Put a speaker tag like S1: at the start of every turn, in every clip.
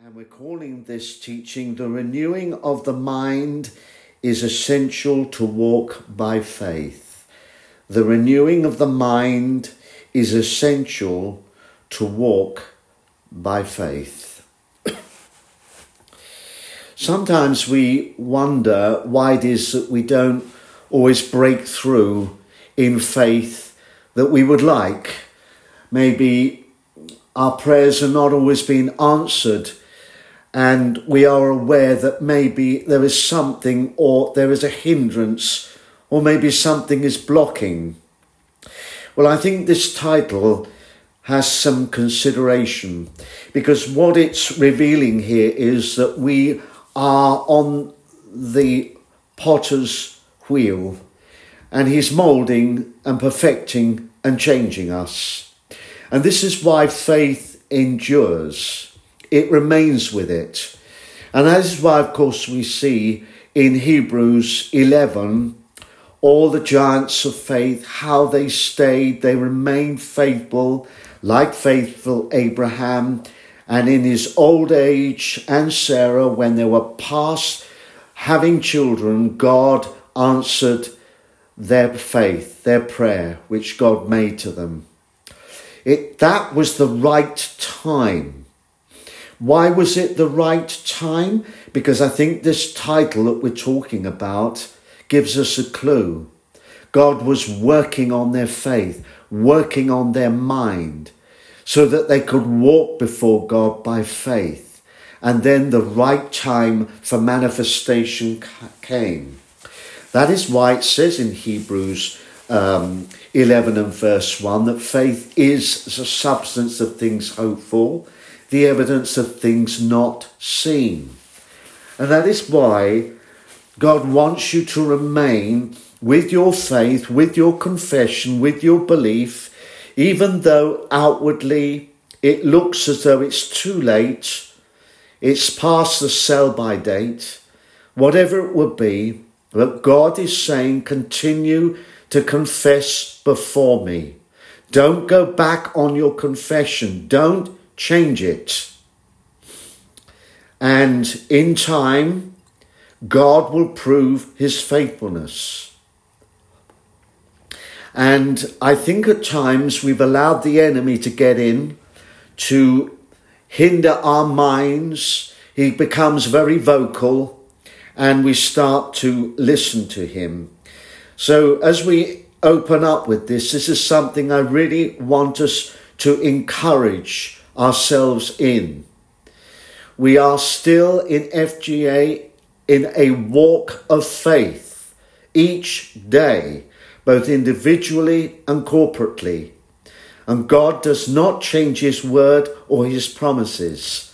S1: And we're calling this teaching, The Renewing of the Mind is Essential to Walk by Faith. The renewing of the mind is essential to walk by faith. Sometimes we wonder why it is that we don't always break through in faith that we would like. Maybe our prayers are not always being answered, and we are aware that maybe there is something, or there is a hindrance, or maybe something is blocking. Well, I think this title has some consideration, because what it's revealing here is that we are on the potter's wheel, and he's moulding and perfecting and changing us. And this is why faith endures. It remains with it. And that is why, of course, we see in Hebrews 11, all the giants of faith, how they stayed, they remained faithful, like faithful Abraham. And in his old age, and Sarah, when they were past having children, God answered their faith, their prayer, which God made to them. That was the right time. Why was it the right time? Because I think this title that we're talking about gives us a clue. God was working on their faith, working on their mind, so that they could walk before God by faith. And then the right time for manifestation came. That is why it says in Hebrews 11 and verse 1 that faith is the substance of things hoped for, the evidence of things not seen. And that is why God wants you to remain with your faith, with your confession, with your belief, even though outwardly it looks as though it's too late, it's past the sell-by date, whatever it would be. But God is saying, continue to confess before me. Don't go back on your confession. Don't change it. And in time, God will prove his faithfulness. And I think at times we've allowed the enemy to get in, to hinder our minds. He becomes very vocal, and we start to listen to him. So as we open up with this is something I really want us to encourage ourselves in. We are still in FGA in a walk of faith each day, both individually and corporately. And God does not change his word or his promises.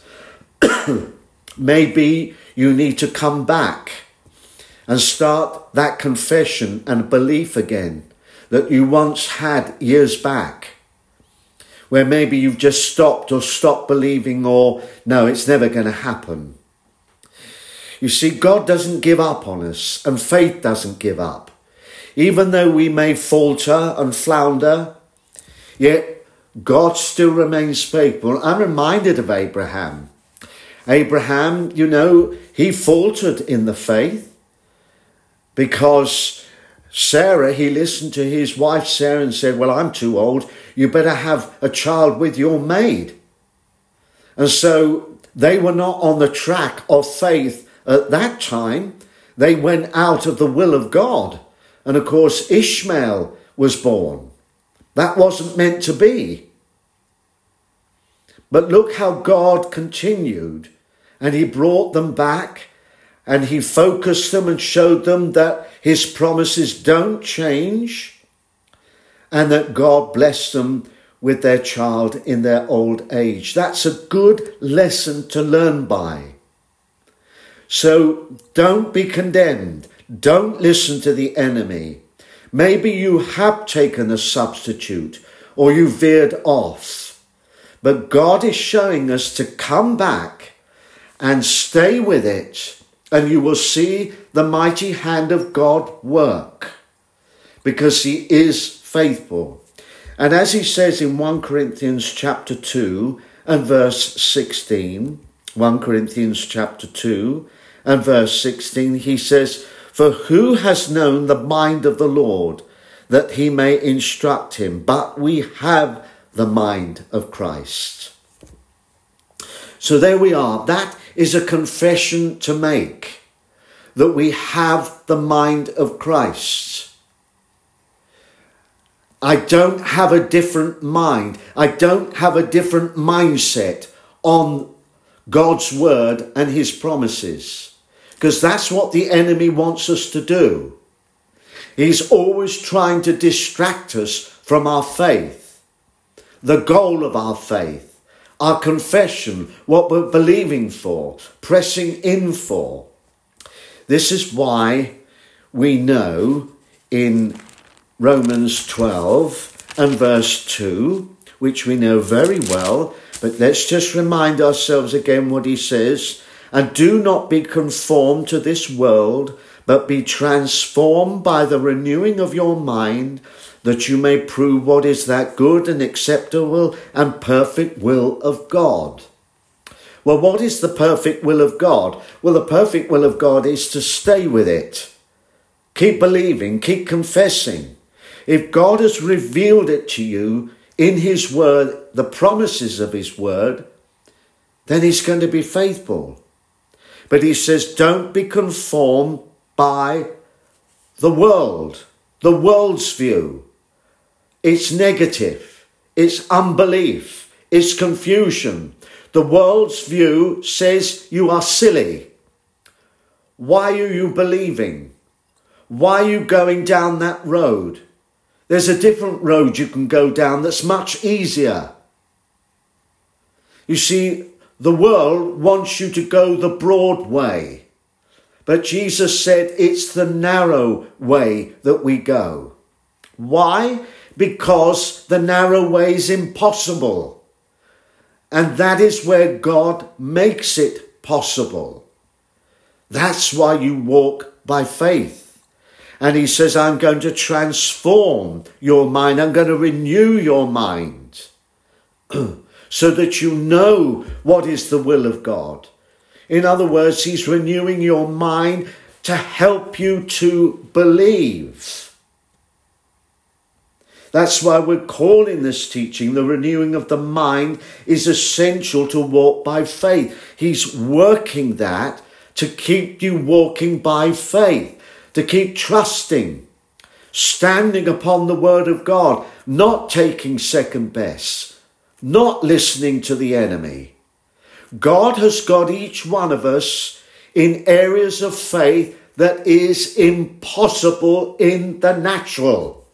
S1: Maybe you need to come back and start that confession and belief again that you once had years back, where maybe you've just stopped believing, or no, it's never going to happen. You see, God doesn't give up on us, and faith doesn't give up. Even though we may falter and flounder, yet God still remains faithful. I'm reminded of Abraham. Abraham, he faltered in the faith because Sarah, he listened to his wife Sarah and said, well, I'm too old. You better have a child with your maid. And so they were not on the track of faith at that time. They went out of the will of God. And of course, Ishmael was born. That wasn't meant to be. But look how God continued, and he brought them back, and he focused them and showed them that his promises don't change, and that God blessed them with their child in their old age. That's a good lesson to learn by. So don't be condemned. Don't listen to the enemy. Maybe you have taken a substitute, or you veered off. But God is showing us to come back and stay with it, and you will see the mighty hand of God work, because he is faithful. And as he says in 1 Corinthians chapter 2 and verse 16, 1 Corinthians chapter 2 and verse 16, he says, "For who has known the mind of the Lord, that he may instruct him? But we have the mind of Christ." So there we are. That is a confession to make, that we have the mind of Christ. I don't have a different mind. I don't have a different mindset on God's word and his promises, because that's what the enemy wants us to do. He's always trying to distract us from our faith, the goal of our faith, our confession, what we're believing for, pressing in for. This is why we know in Romans 12 and verse 2, which we know very well, but let's just remind ourselves again what he says. "And do not be conformed to this world, but be transformed by the renewing of your mind, that you may prove what is that good and acceptable and perfect will of God." Well, what is the perfect will of God? Well, the perfect will of God is to stay with it. Keep believing, keep confessing. If God has revealed it to you in his word, the promises of his word, then he's going to be faithful. But he says, don't be conformed by the world's view. It's negative, it's unbelief, it's confusion. The world's view says you are silly. Why are you believing? Why are you going down that road? There's a different road you can go down that's much easier. You see, the world wants you to go the broad way. But Jesus said it's the narrow way that we go. Why? Because the narrow way is impossible. And that is where God makes it possible. That's why you walk by faith. And he says, I'm going to transform your mind. I'm going to renew your mind so that you know what is the will of God. In other words, he's renewing your mind to help you to believe. That's why we're calling this teaching, the renewing of the mind is essential to walk by faith. He's working that to keep you walking by faith, to keep trusting, standing upon the word of God, not taking second best, not listening to the enemy. God has got each one of us in areas of faith that is impossible in the natural.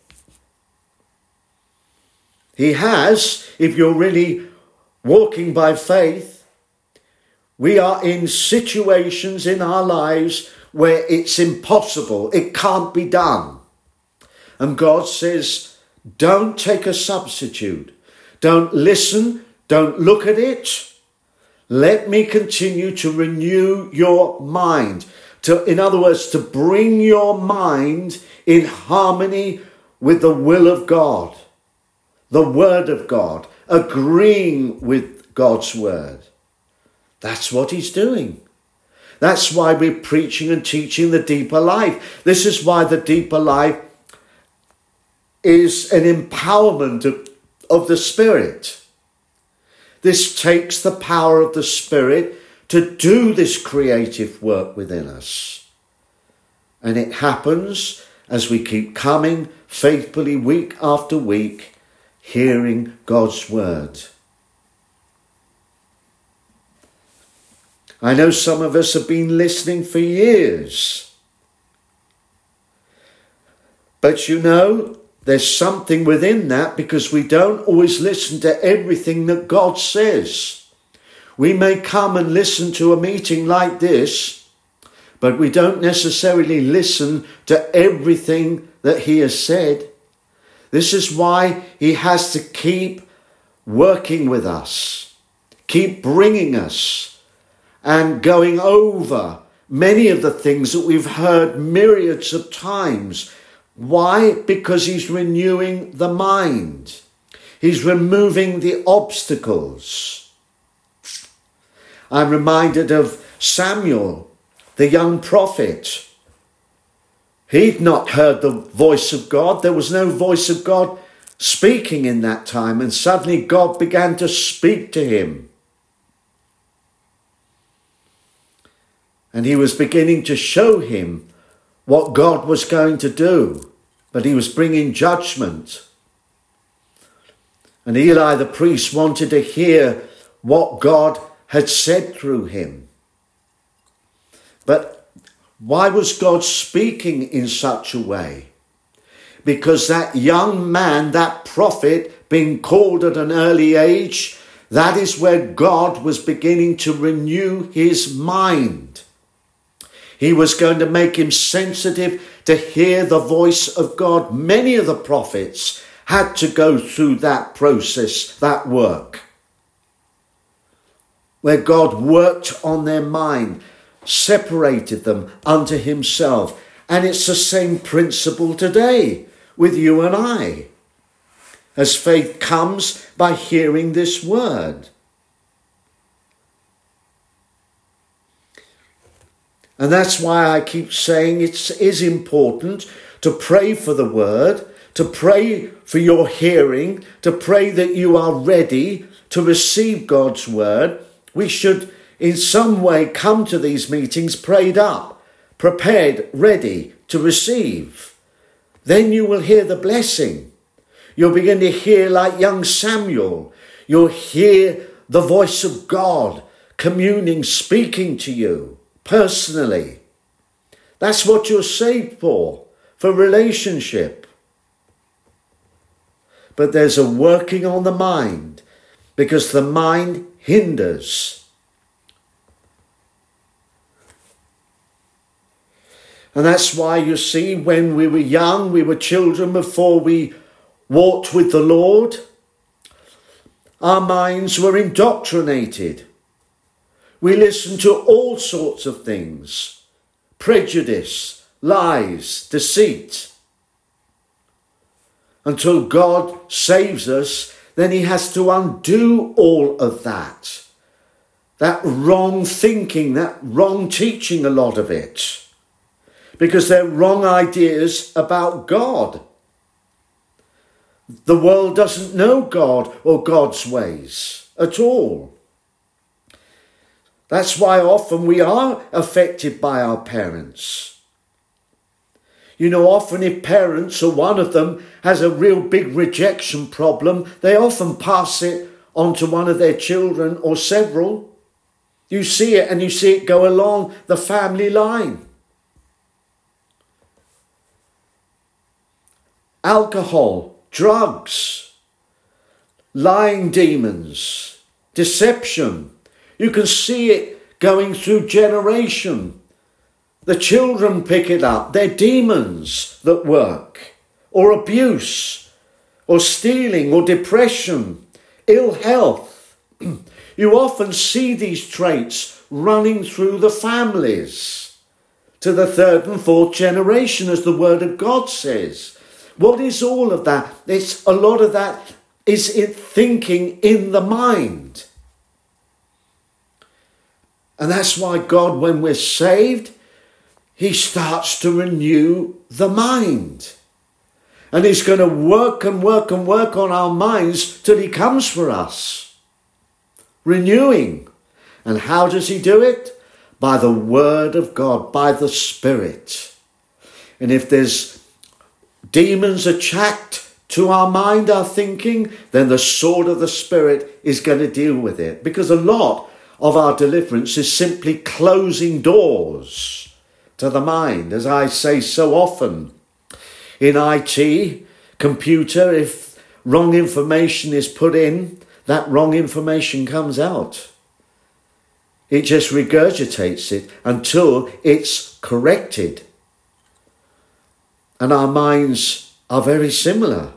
S1: He has, if you're really walking by faith. We are in situations in our lives where it's impossible. It can't be done. And God says, don't take a substitute. Don't listen. Don't look at it. Let me continue to renew your mind. In other words, to bring your mind in harmony with the will of God, the word of God, agreeing with God's word. That's what he's doing. That's why we're preaching and teaching the deeper life. This is why the deeper life is an empowerment of the Spirit. This takes the power of the Spirit to do this creative work within us. And it happens as we keep coming faithfully week after week, hearing God's word. I know some of us have been listening for years. But you know, there's something within that, because we don't always listen to everything that God says. We may come and listen to a meeting like this, but we don't necessarily listen to everything that he has said. This is why he has to keep working with us, keep bringing us, and going over many of the things that we've heard myriads of times. Why? Because he's renewing the mind. He's removing the obstacles. I'm reminded of Samuel, the young prophet. He'd not heard the voice of God. There was no voice of God speaking in that time. And suddenly God began to speak to him. And he was beginning to show him what God was going to do. But he was bringing judgment. And Eli the priest wanted to hear what God had said through him. But why was God speaking in such a way? Because that young man, that prophet, being called at an early age, that is where God was beginning to renew his mind. He was going to make him sensitive to hear the voice of God. Many of the prophets had to go through that process, that work, where God worked on their mind, separated them unto himself. And it's the same principle today with you and I, as faith comes by hearing this word. And that's why I keep saying it is important to pray for the word, to pray for your hearing, to pray that you are ready to receive God's word. We should in some way come to these meetings prayed up, prepared, ready to receive. Then you will hear the blessing. You'll begin to hear like young Samuel. You'll hear the voice of God communing, speaking to you personally. That's what you're saved for relationship. But there's a working on the mind, because the mind hinders. And that's why you see, when we were young, we were children before we walked with the Lord, our minds were indoctrinated. We listened to all sorts of things: prejudice, lies, deceit. Until God saves us, then he has to undo all of that. That wrong thinking, that wrong teaching, a lot of it. Because they're wrong ideas about God. The world doesn't know God or God's ways at all. That's why often we are affected by our parents. You know, often if parents or one of them has a real big rejection problem, they often pass it on to one of their children or several. You see it, and you see it go along the family line. Alcohol, drugs, lying demons, deception. You can see it going through generation. The children pick it up. They're demons that work. Or abuse, or stealing, or depression, ill health. You often see these traits running through the families to the third and fourth generation, as the word of God says. What is all of that? It's a lot of that is it thinking in the mind. And that's why God, when we're saved, he starts to renew the mind. And he's going to work and work and work on our minds till he comes for us. Renewing. And how does he do it? By the word of God, by the Spirit. And if there's demons attached to our mind, our thinking, then the sword of the Spirit is going to deal with it. Because a lot of our deliverance is simply closing doors to the mind. As I say so often, in IT, computer, if wrong information is put in, that wrong information comes out. It just regurgitates it until it's corrected. And our minds are very similar.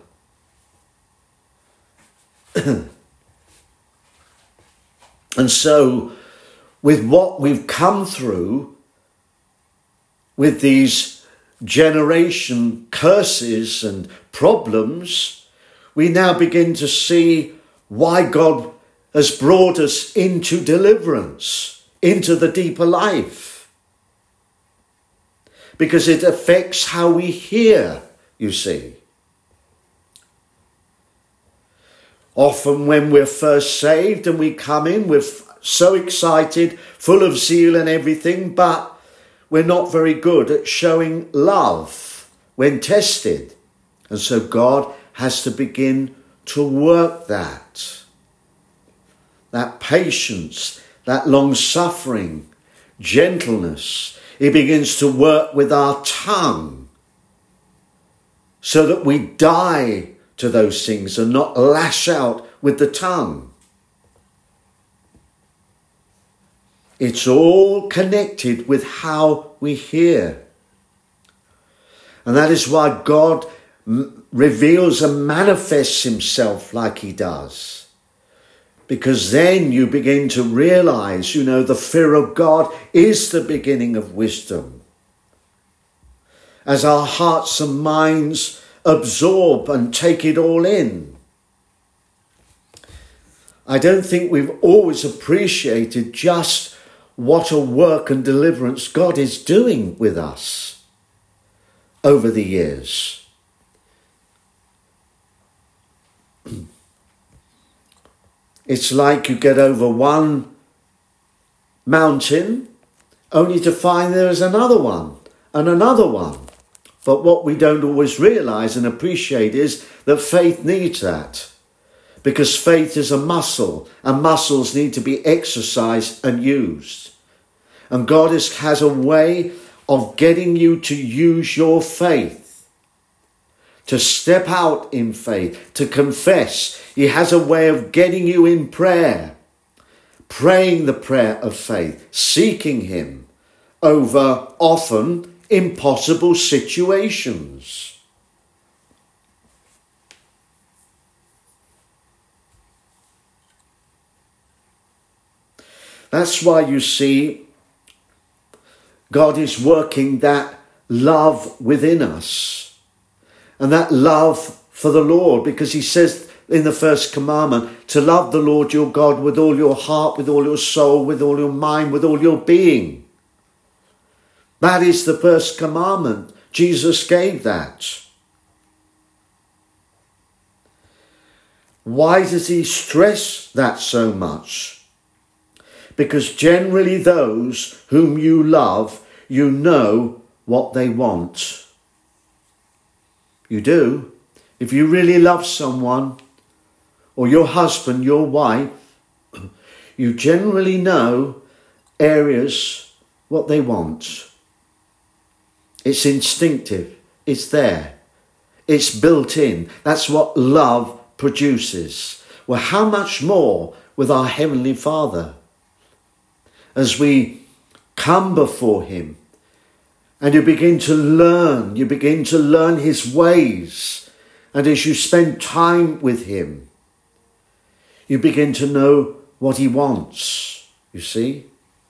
S1: And so, with what we've come through, with these generation curses and problems, we now begin to see why God has brought us into deliverance, into the deeper life. Because it affects how we hear, you see. Often when we're first saved and we come in, we're so excited, full of zeal and everything, but we're not very good at showing love when tested. And so God has to begin to work that patience, that long-suffering, gentleness. He begins to work with our tongue so that we die to those things and not lash out with the tongue. It's all connected with how we hear. And that is why God reveals and manifests himself like he does. Because then you begin to realize, the fear of God is the beginning of wisdom. As our hearts and minds absorb and take it all in. I don't think we've always appreciated just what a work and deliverance God is doing with us over the years. It's like you get over one mountain only to find there is another one and another one. But what we don't always realise and appreciate is that faith needs that. Because faith is a muscle, and muscles need to be exercised and used. And God has a way of getting you to use your faith, to step out in faith, to confess. He has a way of getting you in prayer, praying the prayer of faith, seeking him over often impossible situations. That's why you see God is working that love within us and that love for the Lord, because he says in the first commandment to love the Lord your God with all your heart, with all your soul, with all your mind, with all your being. That is the first commandment. Jesus gave that. Why does he stress that so much? Because generally those whom you love, you know what they want. You do. If you really love someone, or your husband, your wife, you generally know areas what they want. It's instinctive. It's there. It's built in. That's what love produces. Well, how much more with our Heavenly Father? As we come before him and you begin to learn his ways. And as you spend time with him, you begin to know what he wants, you see.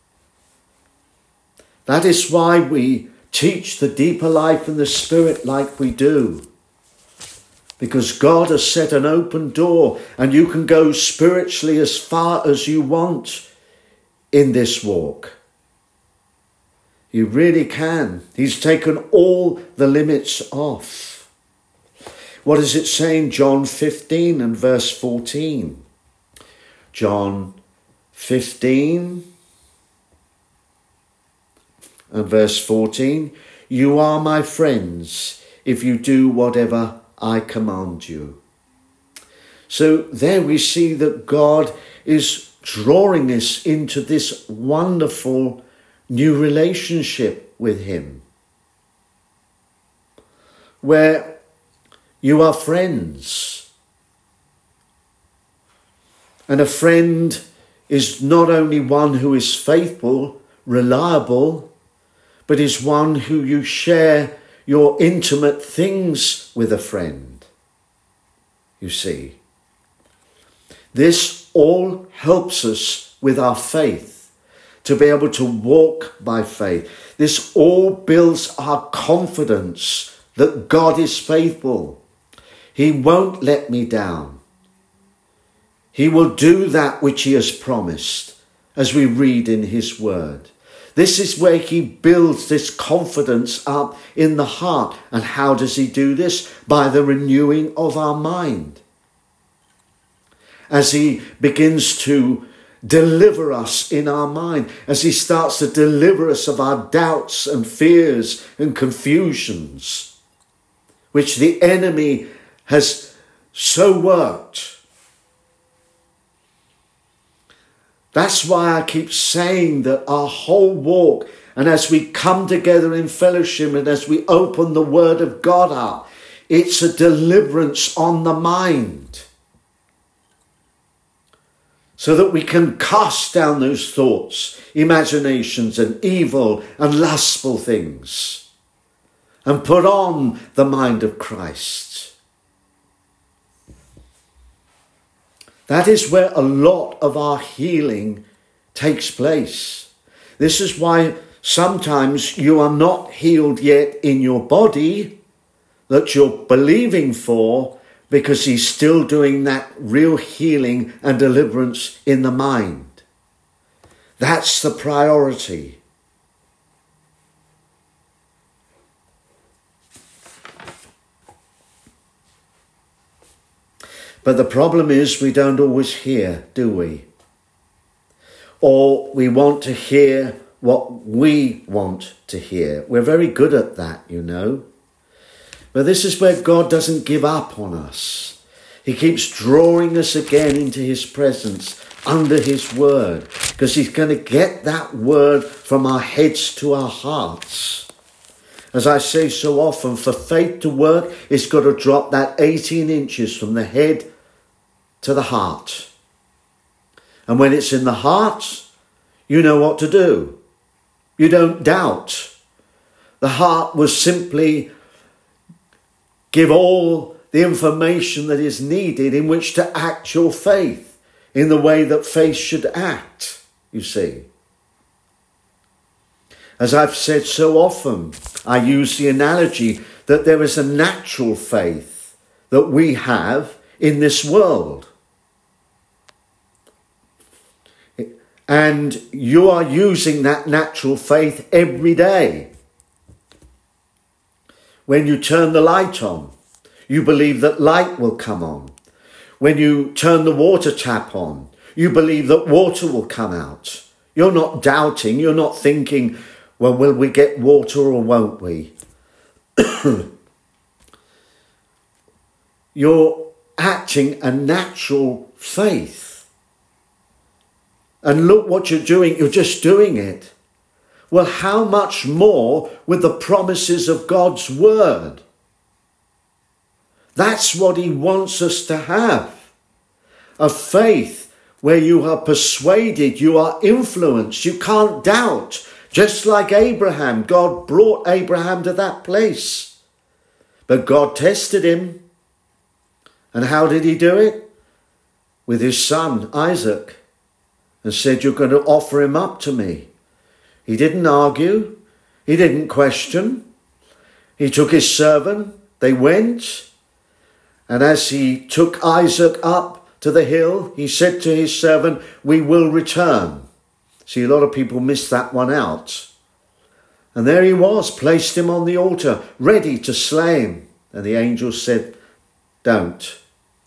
S1: That is why we teach the deeper life in the Spirit like we do. Because God has set an open door and you can go spiritually as far as you want in this walk. You really can. He's taken all the limits off. What does it say in John 15 and verse 14? John 15 and verse 14. You are my friends if you do whatever I command you. So there we see that God is drawing us into this wonderful new relationship with him, where you are friends. And a friend is not only one who is faithful, reliable, but is one who you share your intimate things with a friend. You see, this all helps us with our faith, to be able to walk by faith. This all builds our confidence that God is faithful. He won't let me down. He will do that which he has promised, as we read in his word. This is where he builds this confidence up in the heart. And how does he do this? By the renewing of our mind. As he begins to deliver us in our mind, as he starts to deliver us of our doubts and fears and confusions, which the enemy has so worked. That's why I keep saying that our whole walk, and as we come together in fellowship and as we open the word of God up, it's a deliverance on the mind. So that we can cast down those thoughts, imaginations and evil and lustful things and put on the mind of Christ. That is where a lot of our healing takes place. This is why sometimes you are not healed yet in your body that you're believing for, because he's still doing that real healing and deliverance in the mind. That's the priority. But the problem is we don't always hear, do we? Or we want to hear what we want to hear. We're very good at that, you know. But this is where God doesn't give up on us. He keeps drawing us again into his presence, under his word, because he's going to get that word from our heads to our hearts. As I say so often, for faith to work, it's got to drop that 18 inches from the head to the heart. And when it's in the heart, you know what to do. You don't doubt. The heart will simply give all the information that is needed in which to act your faith in the way that faith should act, you see. As I've said so often, I use the analogy that there is a natural faith that we have in this world. And you are using that natural faith every day. When you turn the light on, you believe that light will come on. When you turn the water tap on, you believe that water will come out. You're not doubting, you're not thinking, well, will we get water or won't we? You're acting a natural faith. And look what you're doing, you're just doing it. Well, how much more with the promises of God's word? That's what he wants us to have. A faith where you are persuaded, you are influenced, you can't doubt. Just like Abraham, God brought Abraham to that place. But God tested him. And how did he do it? With his son, Isaac. And said, you're going to offer him up to me. He didn't argue. He didn't question. He took his servant. They went. And as he took Isaac up to the hill, he said to his servant, we will return. See, a lot of people miss that one out. And there he was, placed him on the altar, ready to slay him. And the angel said, don't.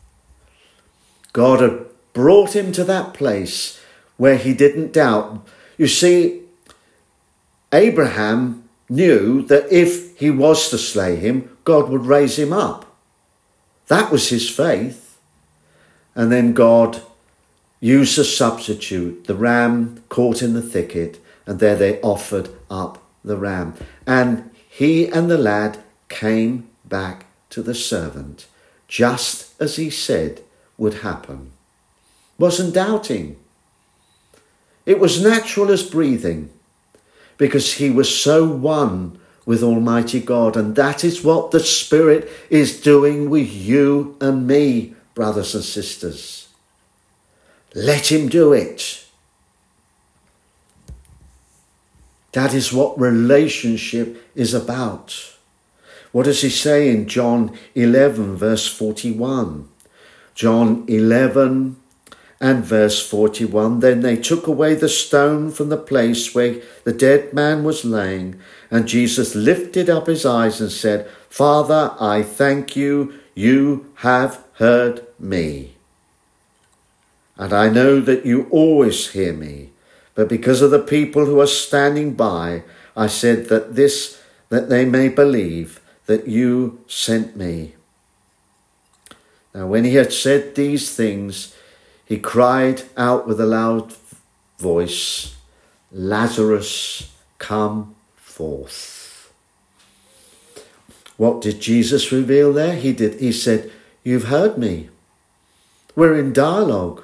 S1: God had brought him to that place where he didn't doubt. You see, Abraham knew that if he was to slay him, God would raise him up. That was his faith. And then God used a substitute, the ram caught in the thicket, and there they offered up the ram. And he and the lad came back to the servant, just as he said would happen. Wasn't doubting. It was natural as breathing, because he was so one with Almighty God. And that is what the Spirit is doing with you and me, brothers and sisters. Let him do it. That is what relationship is about. What does he say in John 11, verse 41? John 11 And verse 41, then they took away the stone from the place where the dead man was laying. And Jesus lifted up his eyes and said, Father, I thank you, you have heard me. And I know that you always hear me. But because of the people who are standing by, I said that they may believe that you sent me. Now when he had said these things, he cried out with a loud voice, Lazarus, come forth. What did Jesus reveal there? He said, you've heard me. We're in dialogue.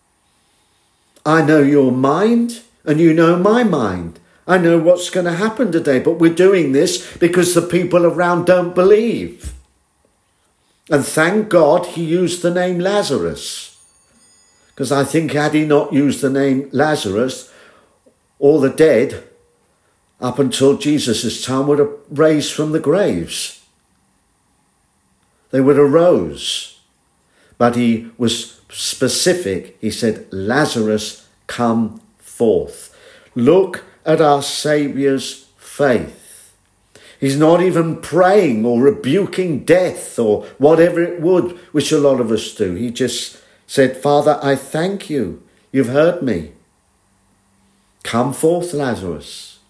S1: I know your mind and you know my mind. I know what's going to happen today, but we're doing this because the people around don't believe. And thank God he used the name Lazarus. Because I think had he not used the name Lazarus, all the dead up until Jesus' time would have raised from the graves. They would have rose. But he was specific. He said, Lazarus, come forth. Look at our Saviour's faith. He's not even praying or rebuking death or whatever it would, which a lot of us do. He just said, Father, I thank you. You've heard me. Come forth, Lazarus.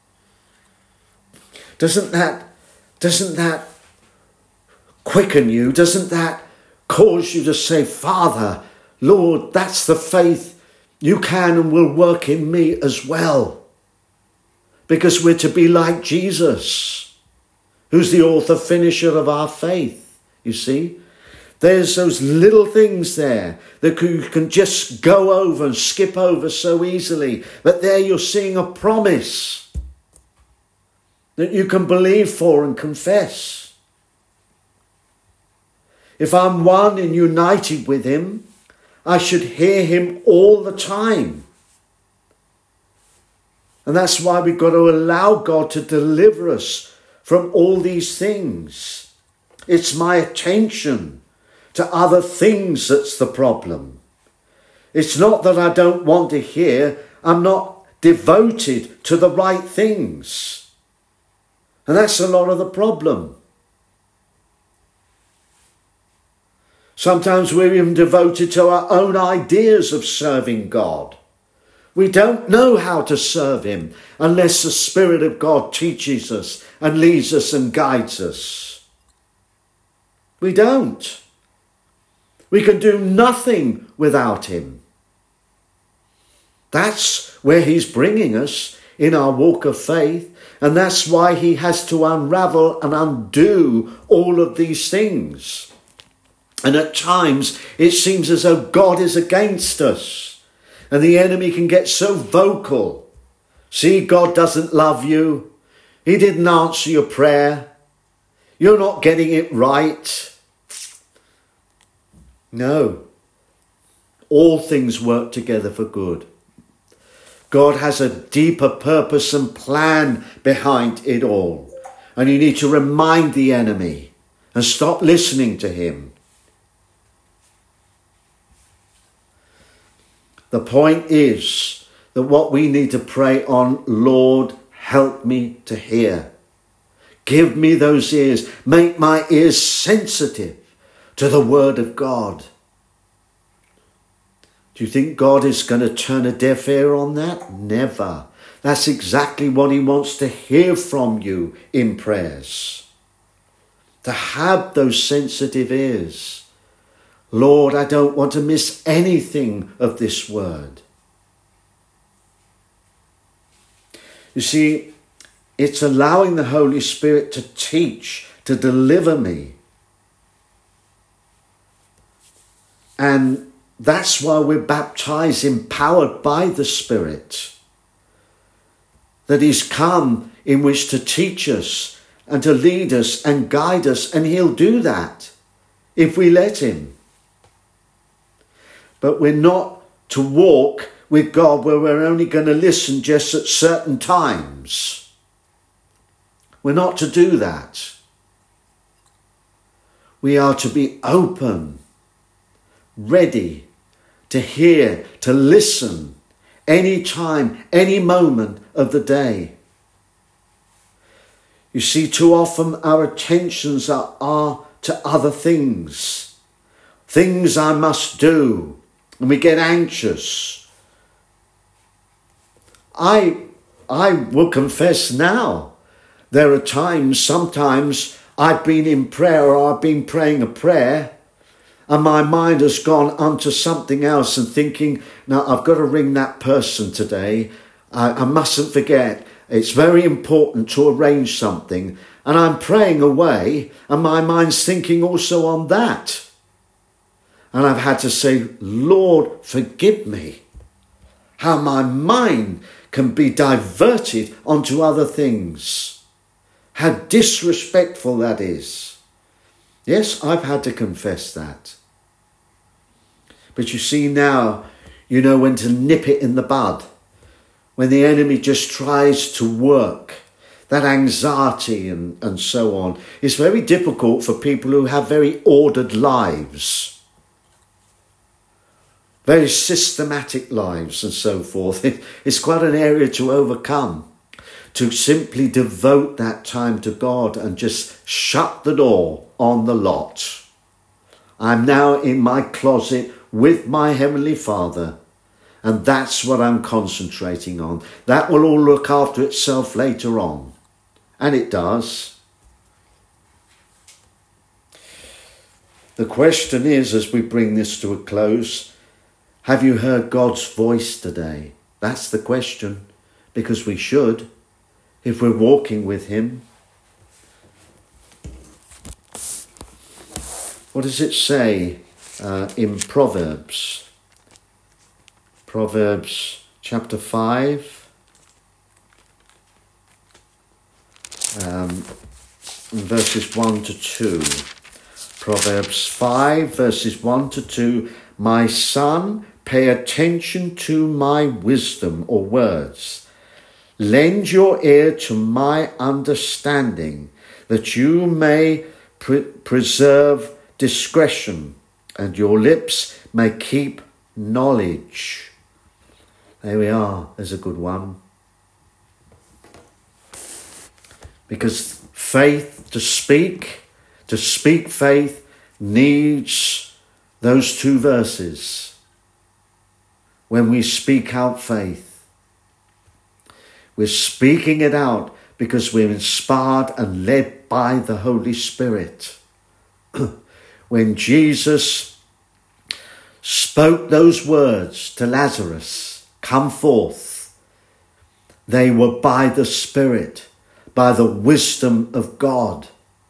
S1: Doesn't that quicken you? Doesn't that cause you to say, Father, Lord, that's the faith you can and will work in me as well? Because we're to be like Jesus, who's the author, finisher of our faith, you see? There's those little things there that you can just go over and skip over so easily. But there you're seeing a promise that you can believe for and confess. If I'm one and united with him, I should hear him all the time. And that's why we've got to allow God to deliver us from all these things. It's my attention to other things that's the problem. It's not that I don't want to hear. I'm not devoted to the right things. And that's a lot of the problem. Sometimes we're even devoted to our own ideas of serving God. We don't know how to serve him unless the Spirit of God teaches us and leads us and guides us. We don't. We can do nothing without him. That's where he's bringing us in our walk of faith. And that's why he has to unravel and undo all of these things. And at times it seems as though God is against us. And the enemy can get so vocal. See, God doesn't love you. He didn't answer your prayer. You're not getting it right. No. All things work together for good. God has a deeper purpose and plan behind it all. And you need to remind the enemy and stop listening to him. The point is that what we need to pray on, Lord, help me to hear. Give me those ears. Make my ears sensitive to the word of God. Do you think God is going to turn a deaf ear on that? Never. That's exactly what he wants to hear from you in prayers. To have those sensitive ears. Lord, I don't want to miss anything of this word. You see, it's allowing the Holy Spirit to teach, to deliver me. And that's why we're baptized, empowered by the Spirit. That he's come in which to teach us and to lead us and guide us. And he'll do that if we let him. But we're not to walk with God where we're only going to listen just at certain times. We're not to do that. We are to be open, ready to hear, to listen, any time, any moment of the day. You see, too often our attentions are to other things I must do, and we get anxious. I will confess now, there are times, sometimes I've been in prayer or I've been praying a prayer and my mind has gone onto something else and thinking, now I've got to ring that person today. I mustn't forget. It's very important to arrange something. And I'm praying away and my mind's thinking also on that. And I've had to say, Lord, forgive me. How my mind can be diverted onto other things. How disrespectful that is. Yes, I've had to confess that. But you see now, you know when to nip it in the bud. When the enemy just tries to work, that anxiety and so on. It's very difficult for people who have very ordered lives. Very systematic lives and so forth. It's quite an area to overcome. To simply devote that time to God and just shut the door on the lot. I'm now in my closet with my Heavenly Father, and that's what I'm concentrating on. That will all look after itself later on, and it does. The question is, as we bring this to a close, have you heard God's voice today? That's the question, because we should, if we're walking with him. What does it say in Proverbs? Proverbs chapter 5, verses 1 to 2. Proverbs 5, verses 1 to 2. My son, pay attention to my wisdom or words. Lend your ear to my understanding, that you may preserve discretion, and your lips may keep knowledge. There we are. There's a good one. Because faith, to speak faith needs those two verses. When we speak out faith, we're speaking it out because we're inspired and led by the Holy Spirit. When Jesus spoke those words to Lazarus, come forth, they were by the Spirit, by the wisdom of God.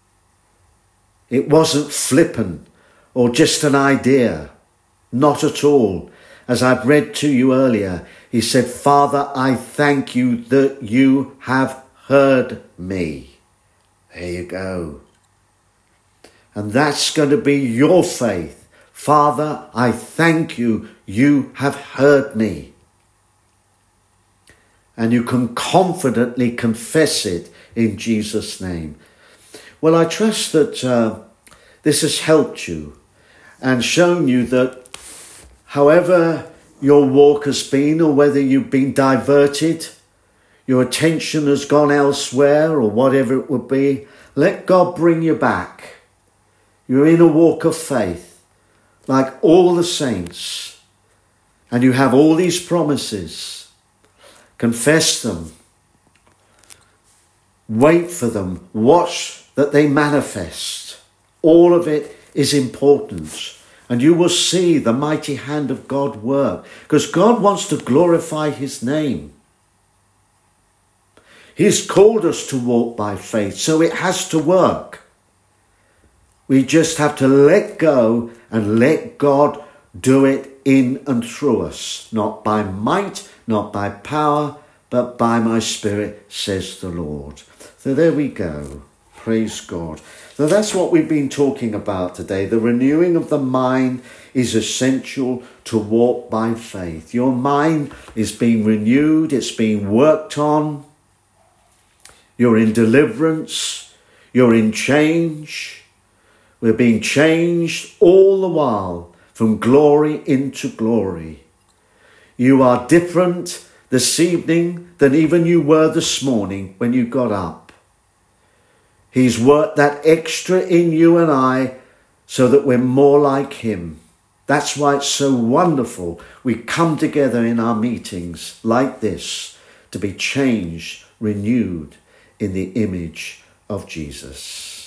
S1: It wasn't flippant or just an idea, not at all. As I've read to you earlier, he said, Father, I thank you that you have heard me. There you go. And that's going to be your faith. Father, I thank you, you have heard me. And you can confidently confess it in Jesus' name. Well, I trust that this has helped you and shown you that however your walk has been, or whether you've been diverted, your attention has gone elsewhere, or whatever it would be, let God bring you back. You're in a walk of faith, like all the saints, and you have all these promises. Confess them. Wait for them. Watch that they manifest. All of it is important. And you will see the mighty hand of God work, because God wants to glorify his name. He's called us to walk by faith, so it has to work. We just have to let go and let God do it in and through us. Not by might, not by power, but by my Spirit, says the Lord. So there we go. Praise God. So that's what we've been talking about today. The renewing of the mind is essential to walk by faith. Your mind is being renewed. It's being worked on. You're in deliverance. You're in change. We're being changed all the while from glory into glory. You are different this evening than even you were this morning when you got up. He's worked that extra in you and I so that we're more like him. That's why it's so wonderful we come together in our meetings like this to be changed, renewed in the image of Jesus.